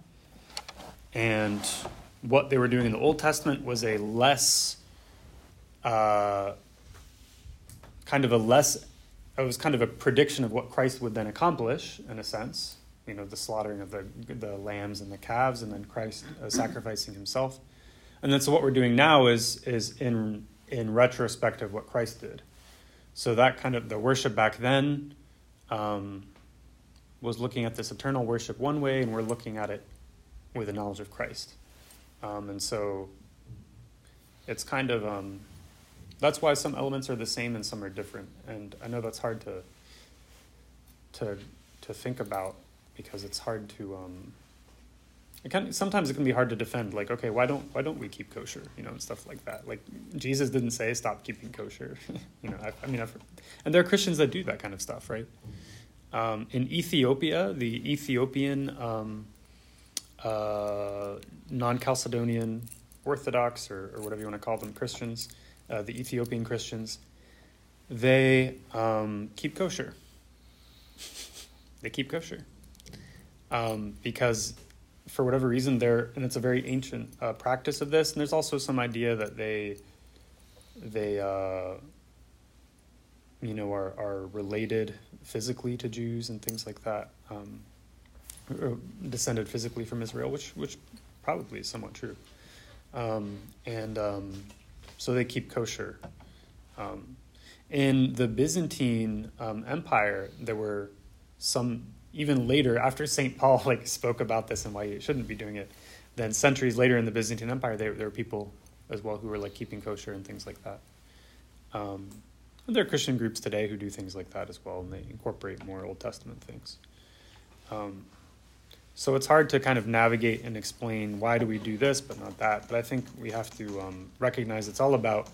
And what they were doing in the Old Testament was a less, uh, kind of a less, it was kind of a prediction of what Christ would then accomplish, in a sense. You know, the slaughtering of the the lambs and the calves, and then Christ uh, sacrificing himself. And then so what we're doing now is is in in retrospect of what Christ did. So that kind of, the worship back then, um, was looking at this eternal worship one way, and we're looking at it with the knowledge of Christ. Um, and so it's kind of, um, that's why some elements are the same and some are different. And I know that's hard to to to think about, because it's hard to, um, it can, sometimes it can be hard to defend, like, okay, why don't why don't we keep kosher, you know, and stuff like that. Like, Jesus didn't say stop keeping kosher, you know, I, I mean, I've, and there are Christians that do that kind of stuff, right? Um, in Ethiopia, the Ethiopian um, uh, non-Chalcedonian Orthodox, or, or whatever you want to call them, Christians, uh, the Ethiopian Christians, they um, keep kosher. They keep kosher. Um, because for whatever reason, they're, and it's a very ancient uh, practice of this, and there's also some idea that they they, uh, you know, are, are related physically to Jews and things like that, um, or descended physically from Israel, which which probably is somewhat true. Um, and um, so they keep kosher. Um, in the Byzantine um, Empire, there were some, even later, after Saint Paul like spoke about this and why you shouldn't be doing it, then centuries later in the Byzantine Empire, there, there were people as well who were like keeping kosher and things like that. Um, and there are Christian groups today who do things like that as well, and they incorporate more Old Testament things. Um, so it's hard to kind of navigate and explain why do we do this but not that. But I think we have to um, recognize it's all about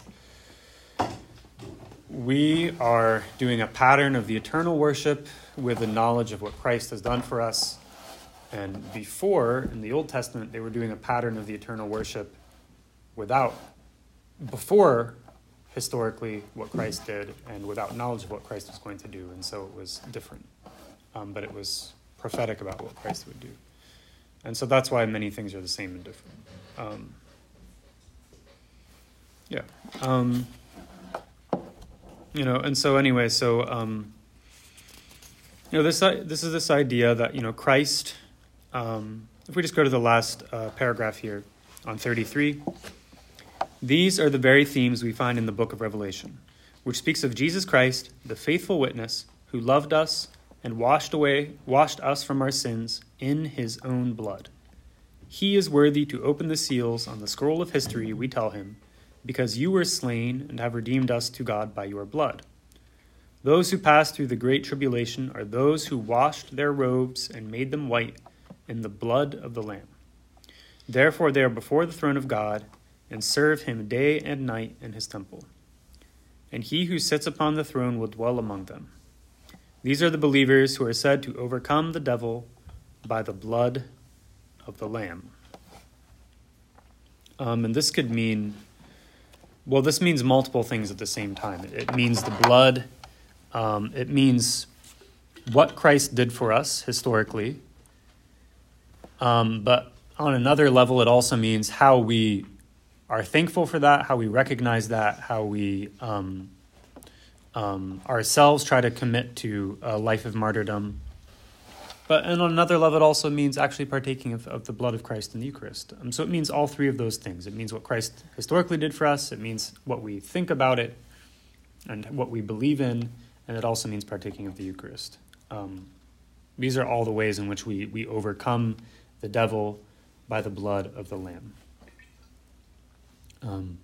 we are doing a pattern of the eternal worship with the knowledge of what Christ has done for us. And before, in the Old Testament, they were doing a pattern of the eternal worship without, before, historically, what Christ did, and without knowledge of what Christ was going to do. And so it was different. Um, but it was prophetic about what Christ would do. And so that's why many things are the same and different. Um, yeah. Um, you know, and so anyway, so, um, you know, this this is this idea that, you know, Christ, um, if we just go to the last uh, paragraph here on thirty-three, these are the very themes we find in the book of Revelation, which speaks of Jesus Christ, the faithful witness, who loved us and washed away, washed us from our sins in his own blood. He is worthy to open the seals on the scroll of history, we tell him, because you were slain and have redeemed us to God by your blood. Those who passed through the great tribulation are those who washed their robes and made them white in the blood of the Lamb. Therefore they are before the throne of God and serve him day and night in his temple. And he who sits upon the throne will dwell among them. These are the believers who are said to overcome the devil by the blood of the Lamb. Um, and this could mean, well, this means multiple things at the same time. It, it means the blood. Um, it means what Christ did for us historically. Um, but on another level, it also means how we are thankful for that, how we recognize that, how we um, um, ourselves try to commit to a life of martyrdom. But and on another level, it also means actually partaking of, of the blood of Christ in the Eucharist. Um, so it means all three of those things. It means what Christ historically did for us. It means what we think about it and what we believe in. And it also means partaking of the Eucharist. Um, these are all the ways in which we, we overcome the devil by the blood of the Lamb. Um,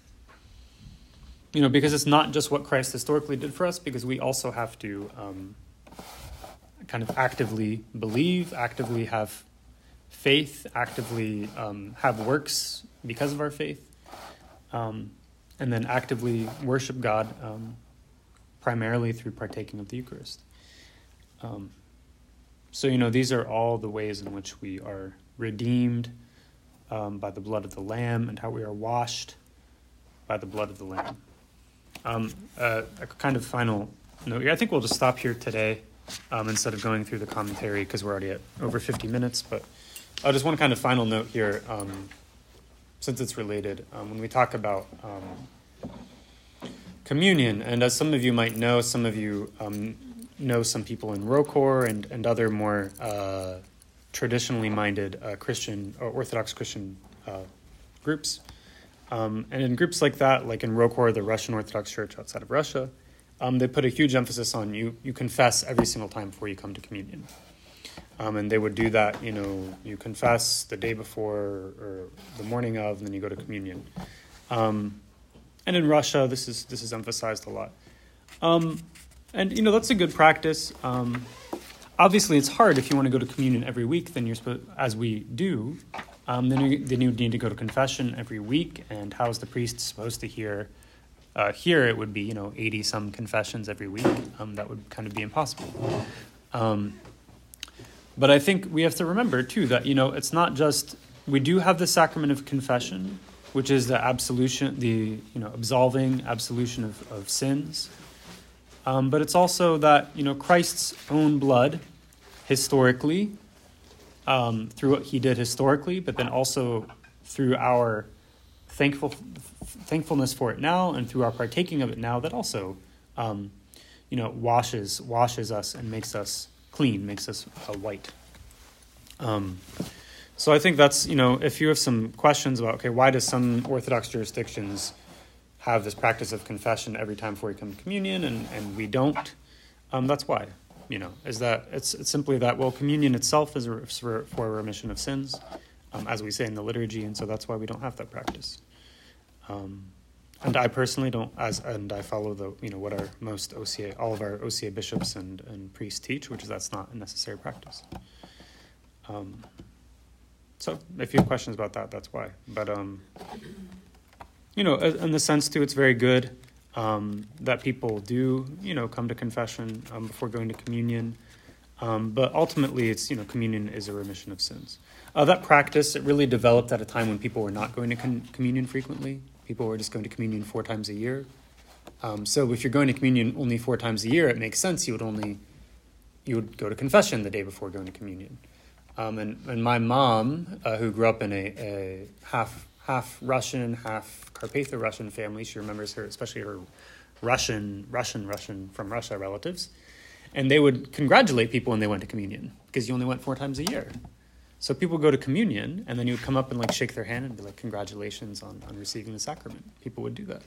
you know, because it's not just what Christ historically did for us, because we also have to um, kind of actively believe, actively have faith, actively um, have works because of our faith, um, and then actively worship God um, primarily through partaking of the Eucharist. Um, so, you know, these are all the ways in which we are redeemed um, by the blood of the Lamb and how we are washed by the blood of the Lamb. Um, uh, a kind of final note here. I think we'll just stop here today um, instead of going through the commentary because we're already at over fifty minutes. But uh, just one kind of final note here, um, since it's related. Um, when we talk about um, communion, and as some of you might know, some of you um, know some people in ROCOR and, and other more uh, traditionally minded uh, Christian or Orthodox Christian uh, groups. Um, and in groups like that, like in ROCOR, the Russian Orthodox Church outside of Russia, um, they put a huge emphasis on you you confess every single time before you come to communion. Um, and they would do that, you know, you confess the day before or the morning of, and then you go to communion. Um, and in Russia, this is this is emphasized a lot. Um, and, you know, that's a good practice. Um, obviously, it's hard if you want to go to communion every week, then you're supposed, as we do, Um, then, you, then you need to go to confession every week, and how is the priest supposed to hear? Uh, here it would be, you know, eighty-some confessions every week. Um, that would kind of be impossible. Um, but I think we have to remember, too, that, you know, it's not just, we do have the sacrament of confession, which is the absolution, the, you know, absolving absolution of, of sins. Um, but it's also that, you know, Christ's own blood, historically, Um, through what he did historically, but then also through our thankful thankfulness for it now, and through our partaking of it now, that also, um, you know, washes washes us and makes us clean, makes us uh, white. Um, so I think that's, you know, if you have some questions about, okay, why does some Orthodox jurisdictions have this practice of confession every time before you come to communion, and, and we don't, um, that's why, you know, is that it's, it's simply that, well, communion itself is a, for, for a remission of sins, um, as we say in the liturgy, and so that's why we don't have that practice. Um, and I personally don't, as and I follow the, you know, what our most O C A, all of our O C A bishops and, and priests teach, which is that's not a necessary practice. Um, so if you have questions about that, that's why. But, um, you know, in the sense, too, it's very good um, that people do, you know, come to confession um, before going to communion. Um, but ultimately, it's, you know, communion is a remission of sins. Uh, that practice, it really developed at a time when people were not going to con- communion frequently. People were just going to communion four times a year. Um, so if you're going to communion only four times a year, it makes sense you would only, you would go to confession the day before going to communion. Um, and, and my mom, uh, who grew up in a, a half half Russian, half Carpatho-Russian family, she remembers her, especially her Russian, Russian, Russian from Russia relatives, and they would congratulate people when they went to communion because you only went four times a year. So people go to communion, and then you would come up and like shake their hand and be like, "Congratulations on, on receiving the sacrament." People would do that.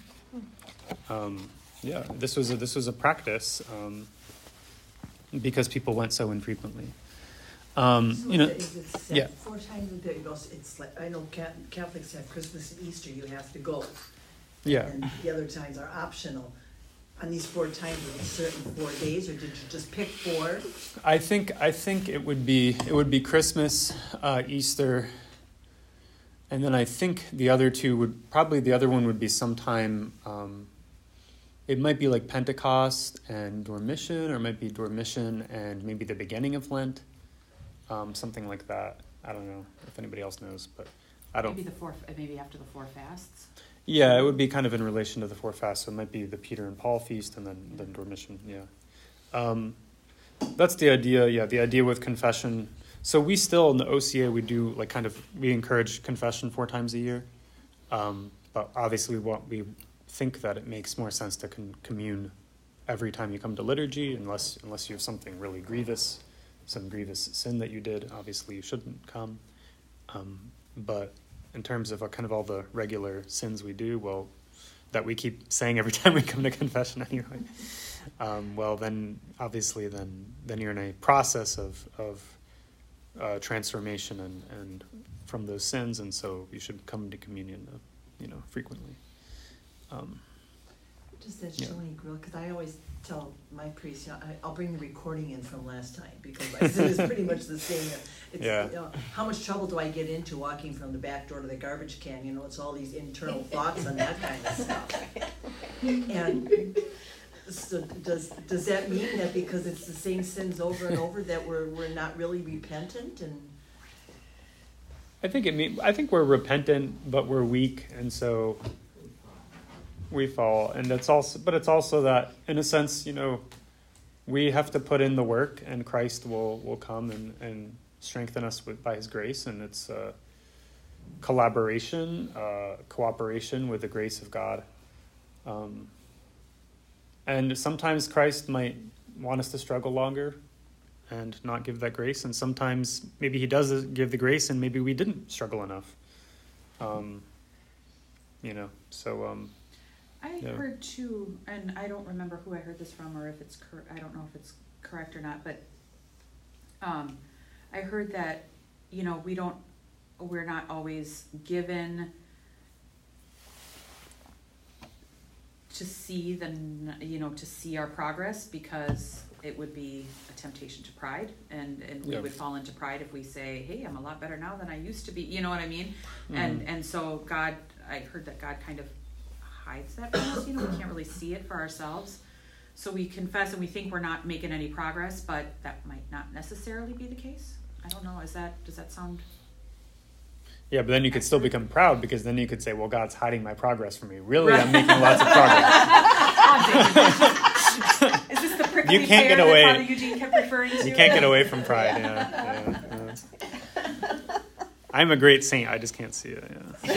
Um, yeah, this was a, this was a practice um, because people went so infrequently. Um, So you know, is it set yeah. four times a day? You go- It's like, I know Ca- Catholics have Christmas and Easter, you have to go. Yeah. And the other times are optional. On these four times, were it certain four days, or did you just pick four? I think I think it would be it would be Christmas, uh, Easter, and then I think the other two would probably the other one would be sometime. Um, it might be like Pentecost and Dormition, or it might be Dormition and maybe the beginning of Lent, um, something like that. I don't know if anybody else knows, but I don't. Maybe the four, maybe after the four fasts. Yeah, it would be kind of in relation to the four fasts, so it might be the Peter and Paul feast and then, then Dormition, yeah. Um, that's the idea, yeah, the idea with confession. So we still, in the O C A, we do, like, kind of, we encourage confession four times a year. Um, but obviously we, want, we think that it makes more sense to con- commune every time you come to liturgy, unless unless you have something really grievous, some grievous sin that you did, obviously you shouldn't come. Um, but... in terms of uh, kind of all the regular sins we do, well, that we keep saying every time we come to confession anyway, um, well, then obviously then then you're in a process of of uh, transformation and, and from those sins, and so you should come to communion, uh, you know, frequently. Um, Just that Yeah. showing grill, because I always tell my priest, you know, I, I'll bring the recording in from last time, because my sin is pretty much the same. It's, Yeah. you know, how much trouble do I get into walking from the back door to the garbage can? You know, it's all these internal thoughts and that kind of stuff. And so does does that mean that because it's the same sins over and over that we're we're not really repentant? And I think it mean I think we're repentant, but we're weak, and so we fall. And it's also, but it's also that, in a sense, you know, we have to put in the work, and Christ will will come and, and strengthen us with by His grace, and it's uh, collaboration, uh, cooperation with the grace of God. Um, and sometimes Christ might want us to struggle longer and not give that grace, and sometimes maybe He does give the grace, and maybe we didn't struggle enough. Um, you know, so. Um, I Yeah. heard too, and I don't remember who I heard this from, or if it's cor- I don't know if it's correct or not, but um, I heard that, you know, we don't, we're not always given to see the, n- you know, to see our progress, because it would be a temptation to pride, and, and we Yeah. would fall into pride if we say, hey, I'm a lot better now than I used to be, you know what I mean? And and so God, I heard that God kind of hides that from us, you know, we can't really see it for ourselves. So we confess and we think we're not making any progress, but that might not necessarily be the case. I don't know, is that, does that sound? Yeah, but then you could still become proud, because then you could say, well, God's hiding my progress from me. Really, I'm making lots of progress. Is this the prickly You can't pear get away. that Father Eugene kept referring to? You can't get away from pride. Yeah, yeah, yeah. I'm a great saint. I just can't see it. Yeah.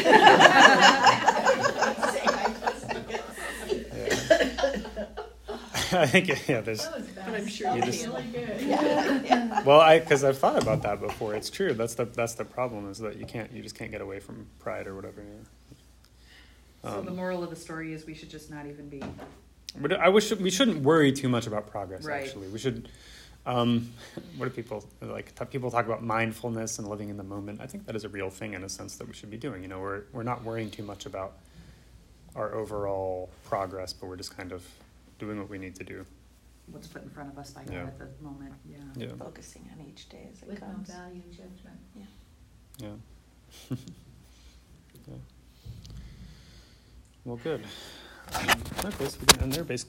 I think yeah. There's. But I'm sure You you just- can. Well, I because I've thought about that before. It's true. That's the that's the problem is that you can't you just can't get away from pride or whatever. Yeah. So Um, the moral of the story is we should just not even be. But I wish we shouldn't worry too much about progress. Right. Actually, we should. Um, what do people like? T- people talk about mindfulness and living in the moment. I think that is a real thing in a sense that we should be doing. You know, we're we're not worrying too much about our overall progress, but we're just kind of doing what we need to do. What's put in front of us by God Yeah. at the moment, yeah. Yeah. Focusing on each day as it With no comes. value judgment. Yeah. yeah. Well, good. Um, okay, so we can end there basically.